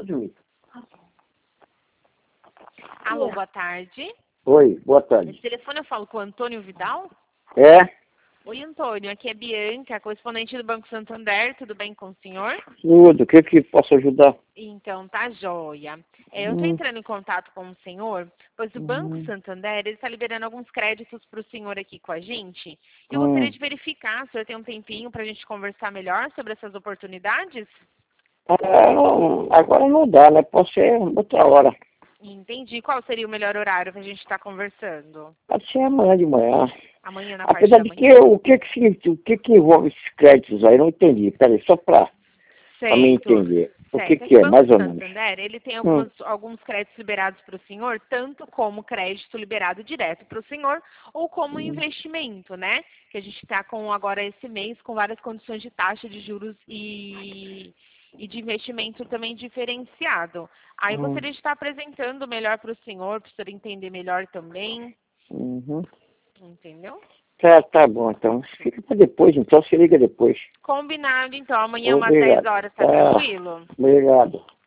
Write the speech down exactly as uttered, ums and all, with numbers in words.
pode dormir. Alô, boa tarde. Oi, boa tarde. Esse telefone eu falo com o Antônio Vidal? É? Oi, Antônio. Aqui é Bianca, correspondente do Banco Santander. Tudo bem com o senhor? Tudo, o que que posso ajudar? Então, tá joia. É, eu estou Hum. entrando em contato com o senhor, pois o Banco Hum. Santander está liberando alguns créditos para o senhor aqui com a gente. Eu Hum. gostaria de verificar se o senhor tem um tempinho para a gente conversar melhor sobre essas oportunidades. Ah, não, agora não dá, né? Pode ser outra hora. Entendi. Qual seria o melhor horário para a gente estar conversando? Pode ser amanhã de manhã. Amanhã, na parte Apesar da de manhã? que o que que, significa- o que que envolve esses créditos aí? Eu não entendi. Peraí, só para me Certo. entender. O que Certo. É que que o é, Banco mais ou menos? Santander, ele tem Hum. algumas, alguns créditos liberados para o senhor, tanto como crédito liberado direto para o senhor, ou como Hum. investimento, né? Que a gente está com agora esse mês com várias condições de taxa de juros e, e de investimento também diferenciado. Aí eu Hum. gostaria de estar apresentando melhor para o senhor, para o senhor entender melhor também. Uhum. Entendeu? Tá, tá bom, então. Fica para depois, então se liga depois. Combinado, então. Amanhã, umas dez Obrigado. horas, tá Tá. tranquilo? Obrigado.